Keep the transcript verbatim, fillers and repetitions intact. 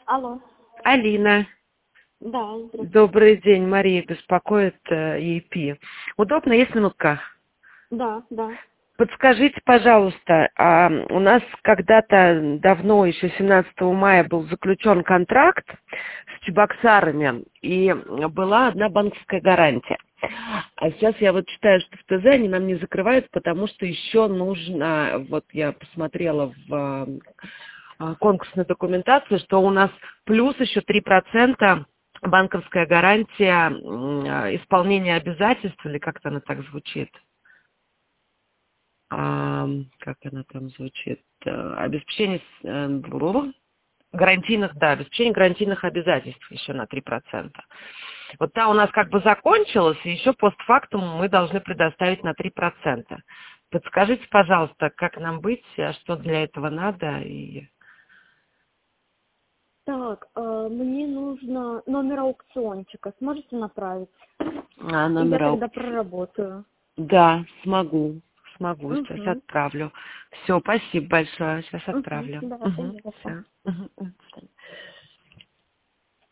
Алло. Алина. Да, здравствуйте. Добрый день, Мария беспокоит э, и пи. Удобно, есть минутка? Да, да. Подскажите, пожалуйста, а у нас когда-то давно, еще семнадцатого мая, был заключен контракт с Чебоксарами, и была одна банковская гарантия. А сейчас я вот читаю, что в ТЗ они нам не закрывают, потому что еще нужно, вот я посмотрела в э, конкурсной документации, что у нас плюс еще три процента банковская гарантия э, исполнения обязательств, или как-то она так звучит. А, как она там звучит, обеспечение э, гарантийных, да, обеспечение гарантийных обязательств еще на три процента. Вот та у нас как бы закончилась, и еще постфактум мы должны предоставить на три процента. Подскажите, пожалуйста, как нам быть, а что для этого надо? И... Так, э, мне нужно номер аукциончика. Сможете направить? А, И я номера... тогда проработаю. Да, смогу, смогу, сейчас Угу. отправлю. Все, спасибо большое, сейчас Угу. отправлю. Да, Угу, пожалуйста. все. Угу.